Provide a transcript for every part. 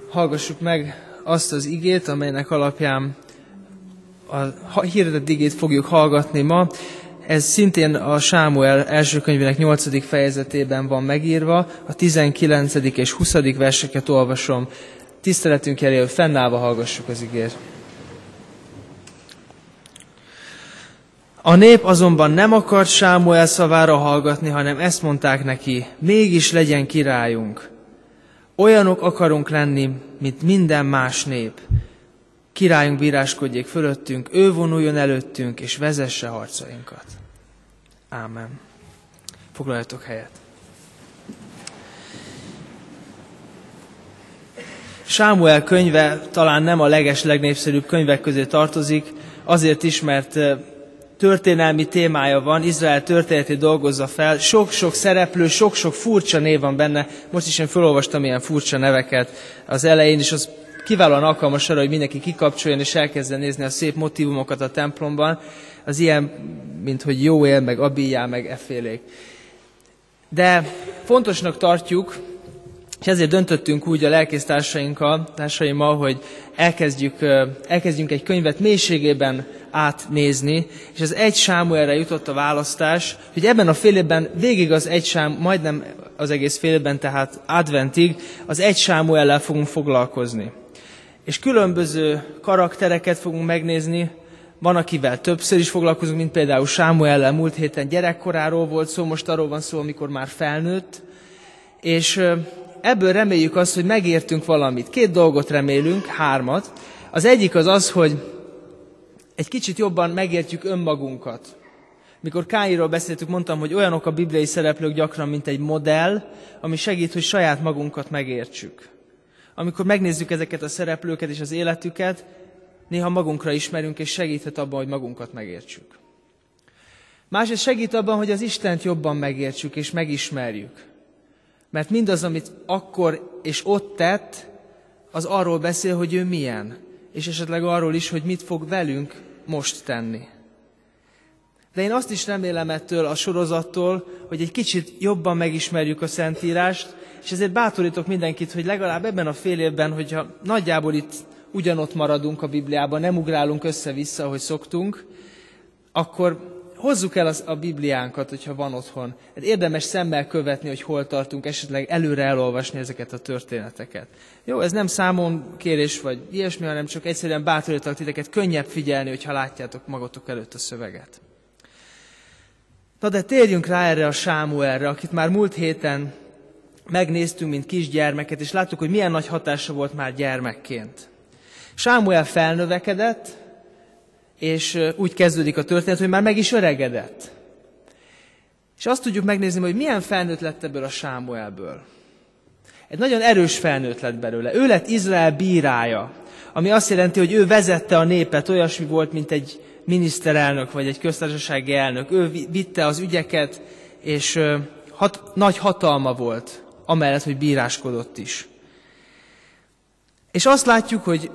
hallgassuk meg azt az igét, amelynek alapján a hirdetett igét fogjuk hallgatni ma. Ez szintén a Sámuel első könyvének 8. fejezetében van megírva, a 19. és 20. verseket olvasom. Tiszteletünk elé, hogy fennállva hallgassuk az igét. A nép azonban nem akart Sámuel szavára hallgatni, hanem ezt mondták neki: mégis legyen királyunk. Olyanok akarunk lenni, mint minden más nép. Királyunk bíráskodjék fölöttünk, ő vonuljon előttünk, és vezesse harcainkat. Ámen. Foglaljatok helyet. Sámuel könyve talán nem a legnépszerűbb könyvek közé tartozik, azért is, mert történelmi témája van, Izrael történetét dolgozza fel, sok-sok szereplő, sok-sok furcsa név van benne. Most is én felolvastam ilyen furcsa neveket az elején, és az kiválóan alkalmas arra, hogy mindenki kikapcsoljon és elkezdjen nézni a szép motívumokat a templomban. Az ilyen, mint hogy Jóél, meg Abijá, meg effélék. De fontosnak tartjuk, és ezért döntöttünk úgy a lelkésztársaimmal, hogy elkezdjünk egy könyvet mélységében átnézni, és az 1 Sámuelre jutott a választás, hogy ebben a fél évben végig majdnem az egész fél évben, tehát adventig az 1 Sámuellel fogunk foglalkozni. És különböző karaktereket fogunk megnézni, van, akivel többször is foglalkozunk, mint például Sámuellel, múlt héten gyerekkoráról volt szó, most arról van szó, amikor már felnőtt, és ebből reméljük azt, hogy megértünk valamit. 2 dolgot remélünk, 3. Az egyik az, hogy egy kicsit jobban megértjük önmagunkat. Mikor Káinról beszéltük, mondtam, hogy olyanok a bibliai szereplők gyakran, mint egy modell, ami segít, hogy saját magunkat megértsük. Amikor megnézzük ezeket a szereplőket és az életüket, néha magunkra ismerünk, és segíthet abban, hogy magunkat megértsük. Másrészt segít abban, hogy az Istent jobban megértsük és megismerjük. Mert mindaz, amit akkor és ott tett, az arról beszél, hogy ő milyen, és esetleg arról is, hogy mit fog velünk most tenni. De én azt is remélem ettől a sorozattól, hogy egy kicsit jobban megismerjük a Szentírást, és ezért bátorítok mindenkit, hogy legalább ebben a fél évben, hogyha nagyjából itt ugyanott maradunk a Bibliában, nem ugrálunk össze-vissza, ahogy szoktunk, akkor hozzuk el a Bibliánkat, hogyha van otthon. Érdemes szemmel követni, hogy hol tartunk, esetleg előre elolvasni ezeket a történeteket. Jó, ez nem számonkérés vagy ilyesmi, hanem csak egyszerűen bátorítok titeket, könnyebb figyelni, hogyha látjátok magatok előtt a szöveget. Na de térjünk rá erre a Sámuelre, akit már múlt héten megnéztünk, mint kisgyermeket, és láttuk, hogy milyen nagy hatása volt már gyermekként. Sámuel felnövekedett, és úgy kezdődik a történet, hogy már meg is öregedett. És azt tudjuk megnézni, hogy milyen felnőtt lett ebből a Sámuelből. Egy nagyon erős felnőtt lett belőle. Ő lett Izrael bírája, ami azt jelenti, hogy ő vezette a népet, olyasmi volt, mint egy miniszterelnök vagy egy köztársasági elnök. Ő vitte az ügyeket, és nagy hatalma volt, amellett, hogy bíráskodott is. És azt látjuk, hogy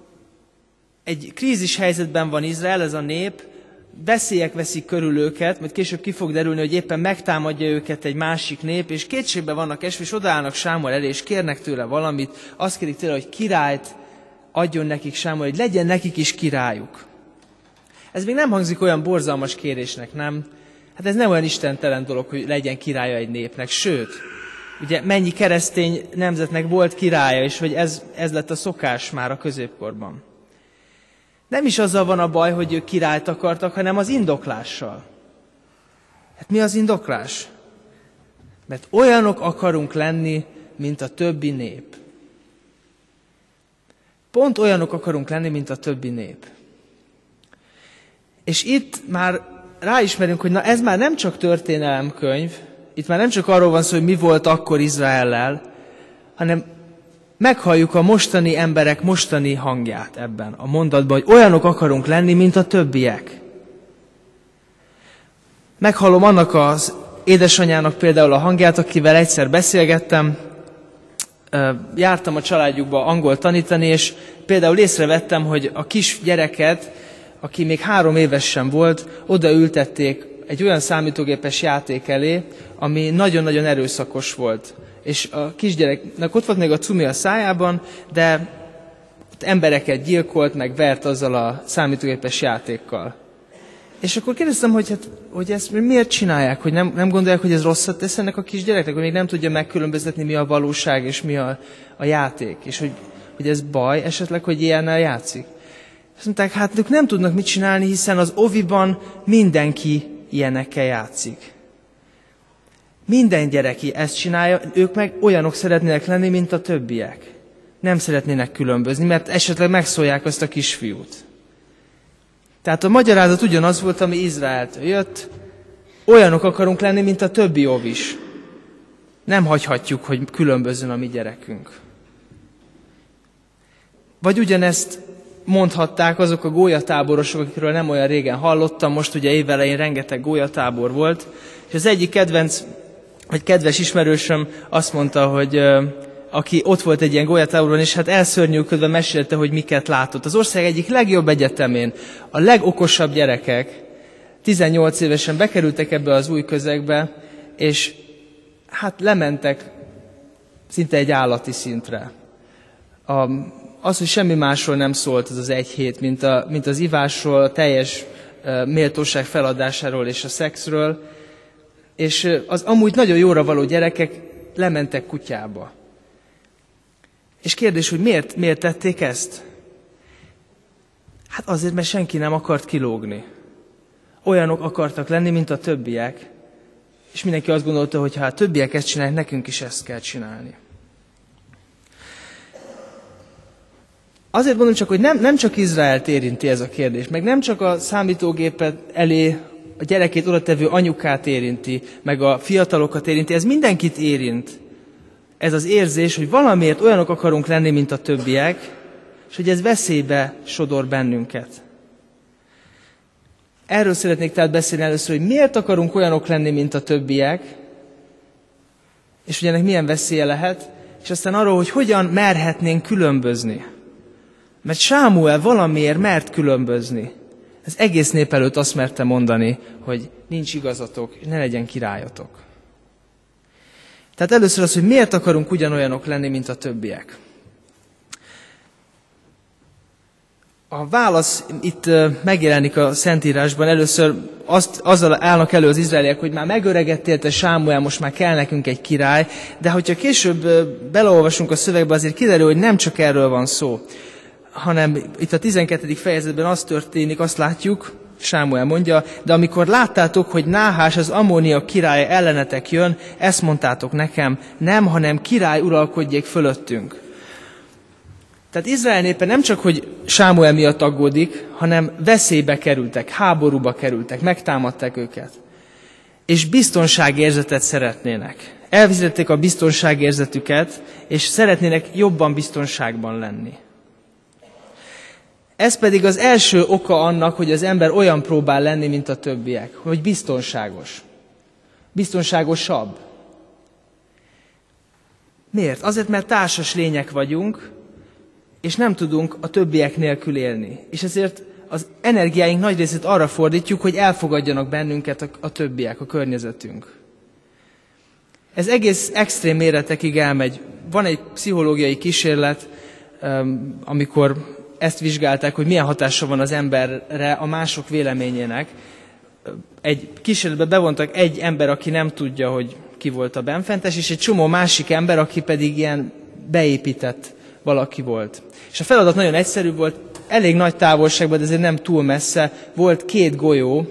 egy krízis helyzetben van Izrael, ez a nép, veszélyek veszik körül őket, majd később ki fog derülni, hogy éppen megtámadja őket egy másik nép, és kétségbe vannak esve, és odaállnak Sámuel elé, és kérnek tőle valamit, azt kérik tőle, hogy királyt adjon nekik Sámuel, hogy legyen nekik is királyuk. Ez még nem hangzik olyan borzalmas kérésnek, nem? Hát ez nem olyan istentelen dolog, hogy legyen királya egy népnek, sőt, ugye mennyi keresztény nemzetnek volt királya, és hogy ez lett a szokás már a középkorban. Nem is azzal van a baj, hogy ők királyt akartak, hanem az indoklással. Hát mi az indoklás? Mert olyanok akarunk lenni, mint a többi nép. Pont olyanok akarunk lenni, mint a többi nép. És itt már ráismerünk, hogy na ez már nem csak történelemkönyv, itt már nem csak arról van szó, hogy mi volt akkor Izraellel, hanem meghalljuk a mostani emberek mostani hangját ebben a mondatban, hogy olyanok akarunk lenni, mint a többiek. Meghallom annak az édesanyának például a hangját, akivel egyszer beszélgettem, jártam a családjukba angol tanítani, és például észrevettem, hogy a kis gyereket, aki még 3 éves sem volt, odaültették egy olyan számítógépes játék elé, ami nagyon-nagyon erőszakos volt. És a kisgyereknek ott volt még a cumi a szájában, de ott embereket gyilkolt, meg vert azzal a számítógépes játékkal. És akkor kérdeztem, hogy ezt miért csinálják, hogy nem gondolják, hogy ez rosszat tesz ennek a kisgyereknek, hogy még nem tudja megkülönböztetni, mi a valóság és mi a játék, és hogy ez baj esetleg, hogy ilyennel játszik. Azt mondták, hát ők nem tudnak mit csinálni, hiszen az oviban mindenki ilyenekkel játszik. Minden gyereki ezt csinálja, ők meg olyanok szeretnének lenni, mint a többiek. Nem szeretnének különbözni, mert esetleg megszólják azt a kisfiút. Tehát a magyarázat ugyanaz volt, ami Izraeltől jött, olyanok akarunk lenni, mint a többi ovis. Nem hagyhatjuk, hogy különbözzön a mi gyerekünk. Vagy ugyanezt mondhatták azok a gólyatáborosok, akikről nem olyan régen hallottam, most ugye évelején rengeteg gólyatábor volt, és az egyik kedves ismerősöm azt mondta, hogy aki ott volt egy ilyen gólyatáboron, és hát elszörnyűködve mesélte, hogy miket látott. Az ország egyik legjobb egyetemén a legokosabb gyerekek 18 évesen bekerültek ebbe az új közegbe, és hát lementek szinte egy állati szintre. Az, hogy semmi másról nem szólt az egy hét, mint az ivásról, a teljes méltóság feladásáról és a szexről, és az amúgy nagyon jóra való gyerekek lementek kutyába. És kérdés, hogy miért tették ezt? Hát azért, mert senki nem akart kilógni. Olyanok akartak lenni, mint a többiek, és mindenki azt gondolta, hogy ha a többiek ezt csinálják, nekünk is ezt kell csinálni. Azért mondom csak, hogy nem csak Izraelt érinti ez a kérdés, meg nem csak a számítógépet elé a gyerekét odatevő anyukát érinti, meg a fiatalokat érinti, ez mindenkit érint. Ez az érzés, hogy valamiért olyanok akarunk lenni, mint a többiek, és hogy ez veszélybe sodor bennünket. Erről szeretnék tehát beszélni először, hogy miért akarunk olyanok lenni, mint a többiek, és hogy ennek milyen veszélye lehet, és aztán arról, hogy hogyan merhetnénk különbözni. Mert Sámuel valamiért mert különbözni. Ez egész nép előtt azt merte mondani, hogy nincs igazatok, és ne legyen királyatok. Tehát először az, hogy miért akarunk ugyanolyanok lenni, mint a többiek. A válasz itt megjelenik a Szentírásban. Először azzal állnak elő az izraeliek, hogy már megöregedtél te, Sámuel, most már kell nekünk egy király, de hogyha később beleolvasunk a szövegbe, azért kiderül, hogy nem csak erről van szó, hanem itt a 12. fejezetben az történik, azt látjuk, Sámuel mondja, de amikor láttátok, hogy Náhás az ammóniak királya ellenetek jön, ezt mondtátok nekem, nem, hanem király uralkodjék fölöttünk. Tehát Izrael népe nem csak, hogy Sámuel miatt aggódik, hanem veszélybe kerültek, háborúba kerültek, megtámadták őket. És biztonságérzetet szeretnének. Elveszítették a biztonságérzetüket, és szeretnének jobban biztonságban lenni. Ez pedig az első oka annak, hogy az ember olyan próbál lenni, mint a többiek, hogy biztonságos. Biztonságosabb. Miért? Azért, mert társas lények vagyunk, és nem tudunk a többiek nélkül élni. És ezért az energiáink nagy részét arra fordítjuk, hogy elfogadjanak bennünket a többiek, a környezetünk. Ez egész extrém méretekig elmegy. Van egy pszichológiai kísérlet, amikor ezt vizsgálták, hogy milyen hatása van az emberre a mások véleményének. Egy kísérletbe bevontak egy ember, aki nem tudja, hogy ki volt a benfentes, és egy csomó másik ember, aki pedig ilyen beépített valaki volt. És a feladat nagyon egyszerű volt, elég nagy távolságban, de ezért nem túl messze, volt 2 golyó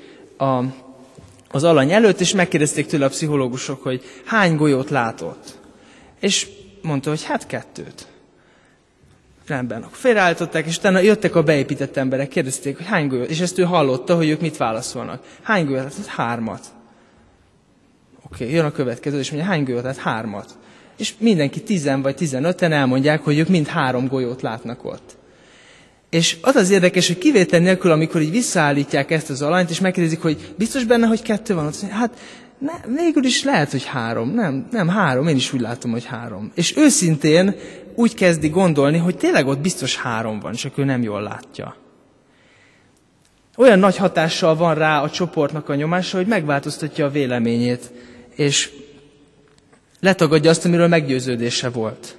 az alany előtt, és megkérdezték tőle a pszichológusok, hogy hány golyót látott. És mondta, hogy hát 2. Rendben, akkor félreállították, és utána jöttek a beépített emberek, kérdezték, hogy hány golyót, és ezt ő hallotta, hogy ők mit válaszolnak. Hány golyót? Hát 3. Oké, jön a következő, és mondja, hány golyót? Hát 3. És mindenki 10 vagy 15-en elmondják, hogy ők mind 3 golyót látnak ott. És az az érdekes, hogy kivétel nélkül, amikor így visszaállítják ezt az alanyt, és megkérdezik, hogy biztos benne, hogy 2 van, hát végül is lehet, hogy 3. Nem 3, én is úgy látom, hogy 3. És őszintén úgy kezdi gondolni, hogy tényleg ott biztos 3 van, csak ő nem jól látja. Olyan nagy hatással van rá a csoportnak a nyomása, hogy megváltoztatja a véleményét. És Letagadja azt, amiről meggyőződése volt.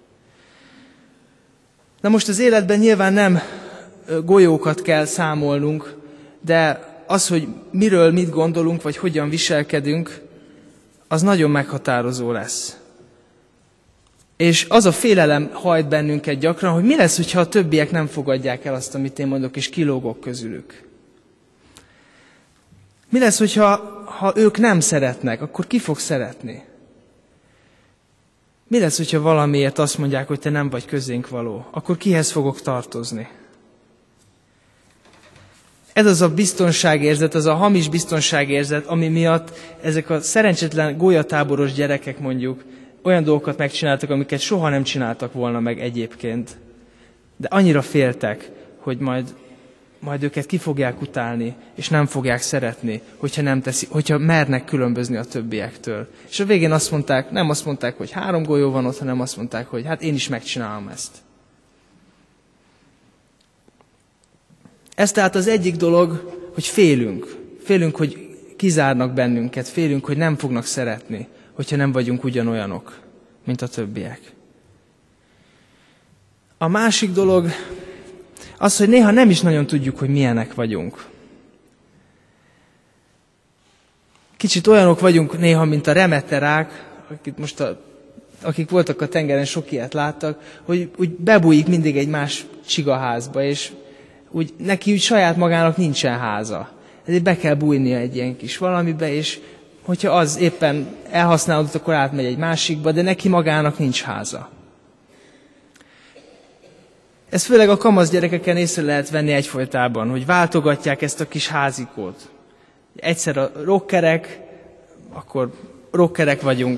Na most az életben nyilván nem golyókat kell számolnunk, de az, hogy miről mit gondolunk, vagy hogyan viselkedünk, az nagyon meghatározó lesz. És az a félelem hajt bennünket gyakran, hogy mi lesz, hogyha a többiek nem fogadják el azt, amit én mondok, és kilógok közülük. Mi lesz, hogyha ők nem szeretnek, akkor ki fog szeretni? Mi lesz, hogyha valamiért azt mondják, hogy te nem vagy közénk való? Akkor kihez fogok tartozni? Ez az a biztonságérzet, az a hamis biztonságérzet, ami miatt ezek a szerencsétlen gólyatáboros gyerekek mondjuk olyan dolgokat megcsináltak, amiket soha nem csináltak volna meg egyébként. De annyira féltek, hogy majd őket ki fogják utálni, és nem fogják szeretni, hogyha mernek különbözni a többiektől. És a végén nem azt mondták, hogy 3 golyó van ott, hanem azt mondták, hogy hát én is megcsinálom ezt. Ez tehát az egyik dolog, hogy félünk. Félünk, hogy kizárnak bennünket, félünk, hogy nem fognak szeretni, hogyha nem vagyunk ugyanolyanok, mint a többiek. A másik dolog az, hogy néha nem is nagyon tudjuk, hogy milyenek vagyunk. Kicsit olyanok vagyunk néha, mint a remeterák, akik voltak a tengeren, sok ilyet láttak, hogy úgy bebújik mindig egy más csigaházba, és neki úgy saját magának nincsen háza. Ezért be kell bújnia egy ilyen kis valamibe, és hogyha az éppen elhasználódott, akkor átmegy egy másikba, de neki magának nincs háza. Ezt főleg a kamasz gyerekeken észre lehet venni egyfolytában, hogy váltogatják ezt a kis házikót. Egyszer a rockerek, akkor rockerek vagyunk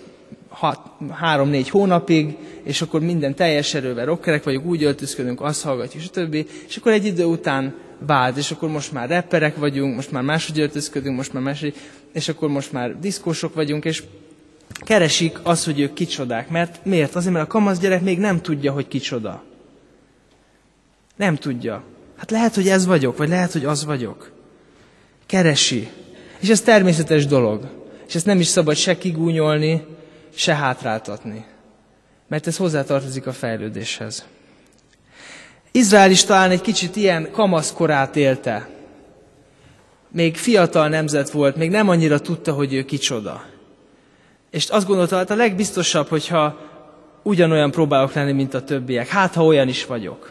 3-4 hónapig, és akkor minden teljes erővel rockerek vagyunk, úgy öltözködünk, azt hallgatjuk, és a többi, és akkor egy idő után vált, és akkor most már rapperek vagyunk, most már máshogy öltözködünk, most már máshogy, és akkor most már diszkósok vagyunk, és keresik azt, hogy ők kicsodák. Miért? Azért, mert a kamasz gyerek még nem tudja, hogy kicsoda. Nem tudja. Hát lehet, hogy ez vagyok, vagy lehet, hogy az vagyok. Keresi. És ez természetes dolog. És ezt nem is szabad se kigúnyolni, se hátráltatni. Mert ez hozzátartozik a fejlődéshez. Izrael is talán egy kicsit ilyen kamaszkorát élte. Még fiatal nemzet volt, még nem annyira tudta, hogy ő kicsoda. És azt gondolta, hát a legbiztosabb, hogyha ugyanolyan próbálok lenni, mint a többiek. Hát, ha olyan is vagyok.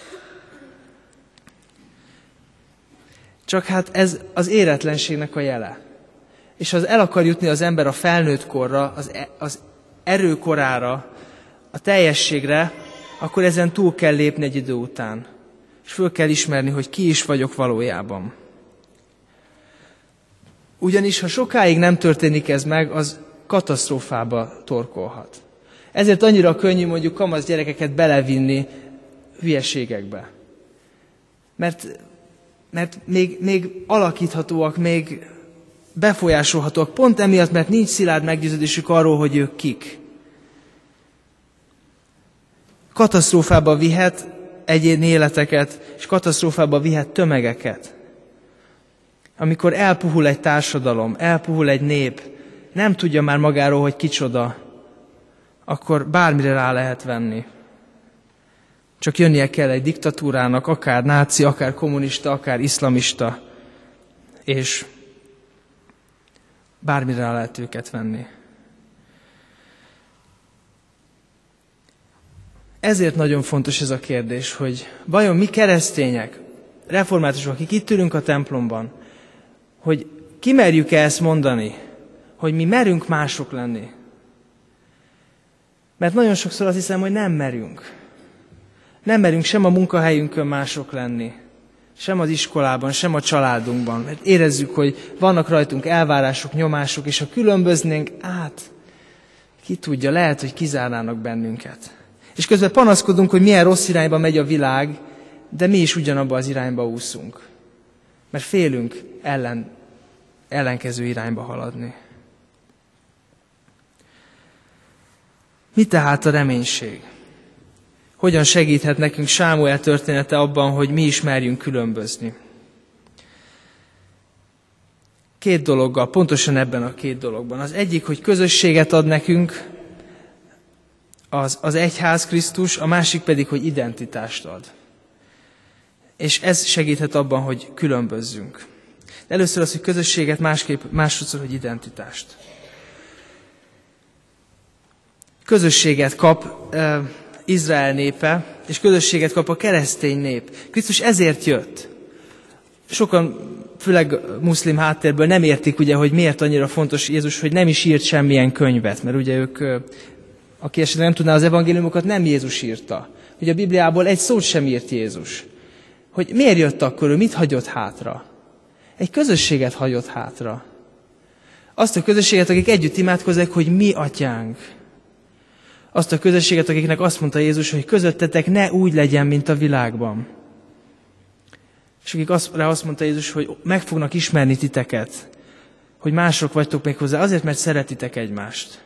Csak hát ez az éretlenségnek a jele. És ha el akar jutni az ember a felnőtt korra, az erőkorára, a teljességre, akkor ezen túl kell lépni egy idő után. És föl kell ismerni, hogy ki is vagyok valójában. Ugyanis, ha sokáig nem történik ez meg, az katasztrófába torkolhat. Ezért annyira könnyű mondjuk kamasz gyerekeket belevinni hülyeségekbe. Mert még alakíthatóak, még befolyásolhatóak, pont emiatt, mert nincs szilárd meggyőződésük arról, hogy ők kik. Katasztrófába vihet egyéni életeket, és katasztrófába vihet tömegeket. Amikor elpuhul egy társadalom, elpuhul egy nép, nem tudja már magáról, hogy kicsoda, akkor bármire rá lehet venni. Csak jönnie kell egy diktatúrának, akár náci, akár kommunista, akár iszlamista, és bármire rá lehet őket venni. Ezért nagyon fontos ez a kérdés, hogy vajon mi keresztények, reformátusok, akik itt ülünk a templomban, hogy kimerjük-e ezt mondani, hogy mi merünk mások lenni. Mert nagyon sokszor azt hiszem, hogy nem merünk. Nem merünk sem a munkahelyünkön mások lenni, sem az iskolában, sem a családunkban. Mert érezzük, hogy vannak rajtunk elvárások, nyomások, és ha különböznénk, ki tudja, lehet, hogy kizárnának bennünket. És közben panaszkodunk, hogy milyen rossz irányba megy a világ, de mi is ugyanabba az irányba úszunk. Mert félünk ellenkező irányba haladni. Mi tehát a reménység? Hogyan segíthet nekünk Sámuel története abban, hogy mi is merjünk különbözni? két dologgal, pontosan ebben a két dologban. Az egyik, hogy közösséget ad nekünk, az egyház Krisztus, a másik pedig, hogy identitást ad. És ez segíthet abban, hogy különbözzünk. De először az, hogy közösséget, másodszor, hogy identitást. Közösséget kap Izrael népe, és közösséget kap a keresztény nép. Krisztus ezért jött. Sokan, főleg muszlim háttérből nem értik, ugye, hogy miért annyira fontos Jézus, hogy nem is írt semmilyen könyvet, mert ugye ők, aki esetleg nem tudná az evangéliumokat, nem Jézus írta. Ugye a Bibliából egy szót sem írt Jézus. Hogy miért jött akkor ő, mit hagyott hátra? Egy közösséget hagyott hátra. Azt a közösséget, akik együtt imádkozzák, hogy mi atyánk. Azt a közösséget, akiknek azt mondta Jézus, hogy közöttetek ne úgy legyen, mint a világban. És akik azt mondta Jézus, hogy meg fognak ismerni titeket, hogy mások vagytok még hozzá, azért, mert szeretitek egymást.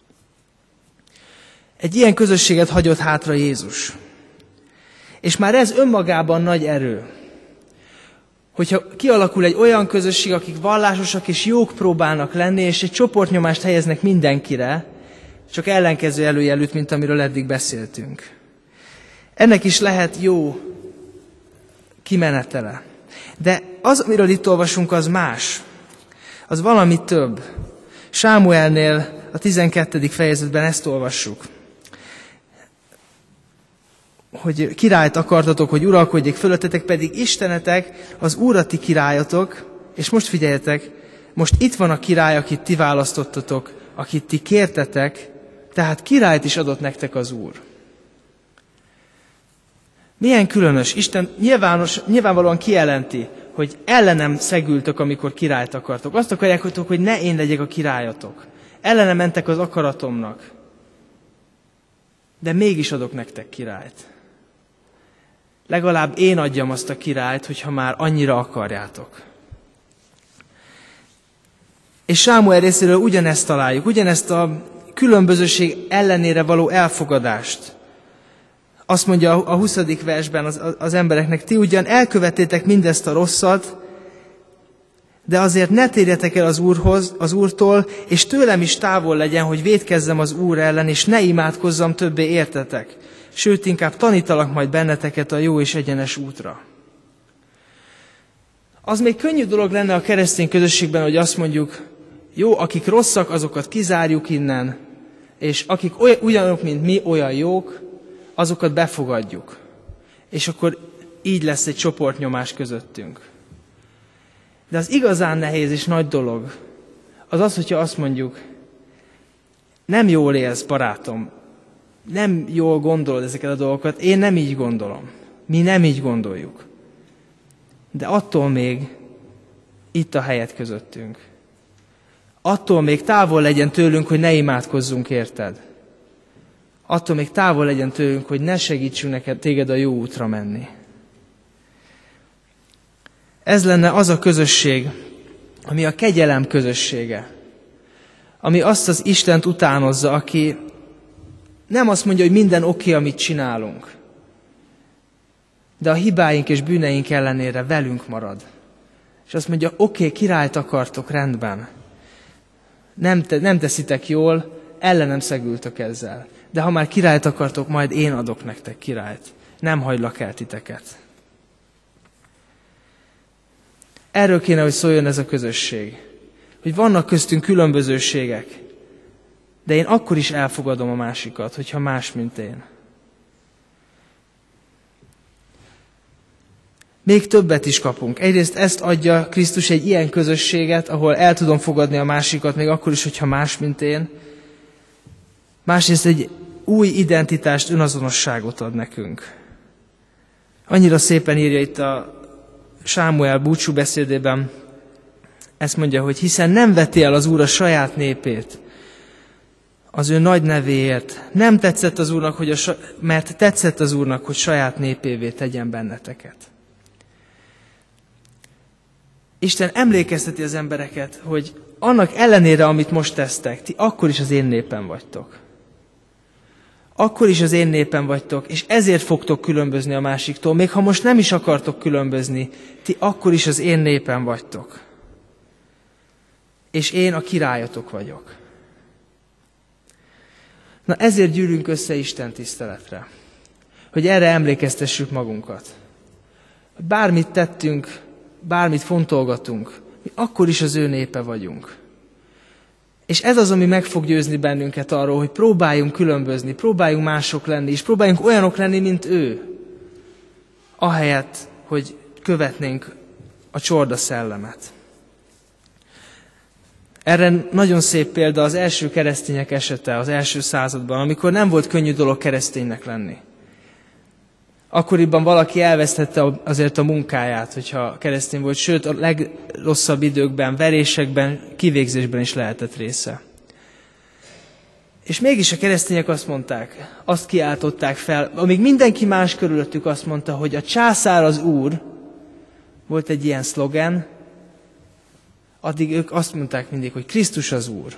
Egy ilyen közösséget hagyott hátra Jézus. És már ez önmagában nagy erő. Hogyha kialakul egy olyan közösség, akik vallásosak és jók próbálnak lenni, és egy csoportnyomást helyeznek mindenkire, csak ellenkező előjelűt, mint amiről eddig beszéltünk. Ennek is lehet jó kimenetele. De az, amiről itt olvasunk, az más. Az valami több. Sámuelnél a 12. fejezetben ezt olvassuk. Hogy királyt akartatok, hogy uralkodjék fölöttetek, pedig Istenetek az Úr a ti királyatok, és most figyeljetek, most itt van a király, akit ti választottatok, akit ti kértetek, tehát királyt is adott nektek az Úr. Milyen különös, Isten nyilvánvalóan kijelenti, hogy ellenem szegültök, amikor királyt akartok. Azt akarják, hogy ne én legyek a királyatok. Ellenem mentek az akaratomnak. De mégis adok nektek királyt. Legalább én adjam azt a királyt, hogyha már annyira akarjátok. És Sámuel részéről ugyanezt találjuk, ugyanezt a különbözőség ellenére való elfogadást. Azt mondja a 20. versben az embereknek, ti ugyan elkövettétek mindezt a rosszat, de azért ne térjetek el az Úrtól, és tőlem is távol legyen, hogy vétkezzem az Úr ellen, és ne imádkozzam többé értetek. Sőt, inkább tanítalak majd benneteket a jó és egyenes útra. Az még könnyű dolog lenne a keresztény közösségben, hogy azt mondjuk, jó, akik rosszak, azokat kizárjuk innen, és akik ugyanok, mint mi, olyan jók, azokat befogadjuk. És akkor így lesz egy csoportnyomás közöttünk. De az igazán nehéz és nagy dolog az, hogyha azt mondjuk, nem jól élsz, barátom, nem jól gondolod ezeket a dolgokat, én nem így gondolom. Mi nem így gondoljuk. De attól még itt a helyet közöttünk. Attól még távol legyen tőlünk, hogy ne imádkozzunk érted. Attól még távol legyen tőlünk, hogy ne segítsünk téged a jó útra menni. Ez lenne az a közösség, ami a kegyelem közössége. Ami azt az Istent utánozza, aki nem azt mondja, hogy minden oké, amit csinálunk, de a hibáink és bűneink ellenére velünk marad. És azt mondja, oké, királyt akartok, rendben. Nem teszitek jól, ellenem szegültök ezzel. De ha már királyt akartok, majd én adok nektek királyt. Nem hagylak el titeket. Erről kéne, hogy szóljon ez a közösség. Hogy vannak köztünk különbözőségek, de én akkor is elfogadom a másikat, hogyha más, mint én. Még többet is kapunk. Egyrészt ezt adja Krisztus, egy ilyen közösséget, ahol el tudom fogadni a másikat, még akkor is, hogyha más, mint én. Másrészt egy új identitást, önazonosságot ad nekünk. Annyira szépen írja itt a Sámuel búcsúbeszédében, ezt mondja, hogy hiszen nem veti el az Úr a saját népét az ő nagy nevéért. Nem tetszett az Úrnak, mert tetszett az Úrnak, hogy saját népévé tegyen benneteket. Isten emlékezteti az embereket, hogy annak ellenére, amit most tesztek, ti akkor is az én népem vagytok. Akkor is az én népem vagytok, és ezért fogtok különbözni a másiktól. Még ha most nem is akartok különbözni, ti akkor is az én népem vagytok. és én a királyotok vagyok. Na ezért gyűlünk össze Isten tiszteletre, hogy erre emlékeztessük magunkat. Bármit tettünk, bármit fontolgatunk, mi akkor is az ő népe vagyunk. És ez az, ami meg fog győzni bennünket arról, hogy próbáljunk különbözni, próbáljunk mások lenni, és próbáljunk olyanok lenni, mint ő. Ahelyett, hogy követnénk a csorda szellemet. Erre nagyon szép példa az első keresztények esete az első században, amikor nem volt könnyű dolog kereszténynek lenni. Akkoriban valaki elvesztette azért a munkáját, hogyha keresztény volt, sőt a legrosszabb időkben, verésekben, kivégzésben is lehetett része. És mégis a keresztények azt mondták, azt kiáltották fel, amíg mindenki más körülöttük azt mondta, hogy a császár az Úr, volt egy ilyen szlogen, addig ők azt mondták mindig, hogy Krisztus az Úr.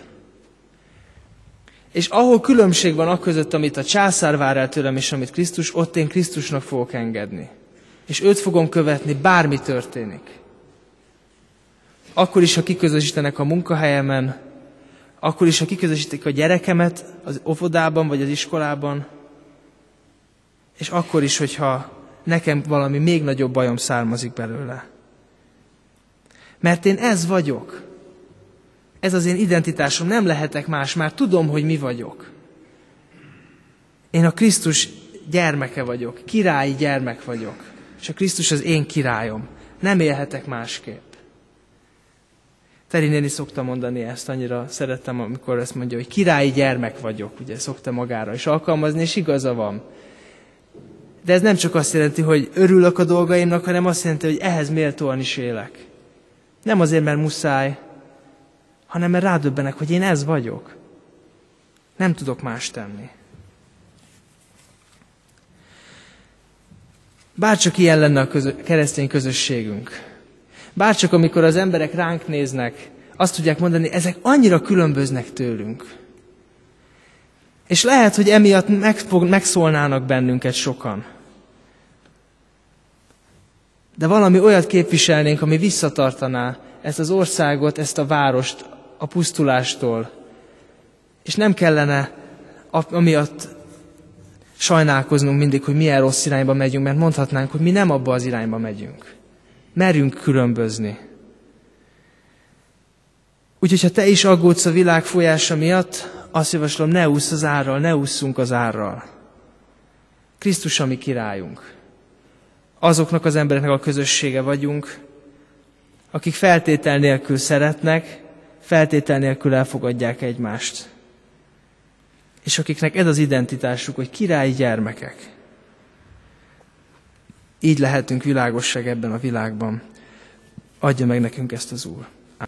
És ahol különbség van aközött, amit a császár vár el tőlem, és amit Krisztus, ott én Krisztusnak fogok engedni. És őt fogom követni, bármi történik. Akkor is, ha kiközösítenek a munkahelyemen, akkor is, ha kiközösítik a gyerekemet az óvodában vagy az iskolában, és akkor is, hogyha nekem valami még nagyobb bajom származik belőle. Mert én ez vagyok. Ez az én identitásom, nem lehetek más, már tudom, hogy mi vagyok. Én a Krisztus gyermeke vagyok, királyi gyermek vagyok, és a Krisztus az én királyom. Nem élhetek másképp. Teri néni szokta mondani ezt, annyira szerettem, amikor ezt mondja, hogy királyi gyermek vagyok, ugye szokta magára is alkalmazni, és igaza van. De ez nem csak azt jelenti, hogy örülök a dolgaimnak, hanem azt jelenti, hogy ehhez méltóan is élek. Nem azért, mert muszáj, hanem mert rádöbbenek, hogy én ez vagyok. Nem tudok más tenni. Bárcsak ilyen lenne a keresztény közösségünk. Bárcsak amikor az emberek ránk néznek, azt tudják mondani, ezek annyira különböznek tőlünk. És lehet, hogy emiatt megszólnának bennünket sokan. De valami olyat képviselnénk, ami visszatartaná ezt az országot, ezt a várost a pusztulástól. És nem kellene amiatt sajnálkoznunk mindig, hogy milyen rossz irányba megyünk, mert mondhatnánk, hogy mi nem abba az irányba megyünk. Merjünk különbözni. Úgyhogy, ha te is aggódsz a világ folyása miatt, azt javaslom, ne ússz az árral, ne ússzunk az árral. Krisztus a mi királyunk. Azoknak az embereknek a közössége vagyunk, akik feltétel nélkül szeretnek, feltétel nélkül elfogadják egymást. És akiknek ez az identitásuk, hogy királyi gyermekek. Így lehetünk világosság ebben a világban. Adja meg nekünk ezt az Úr.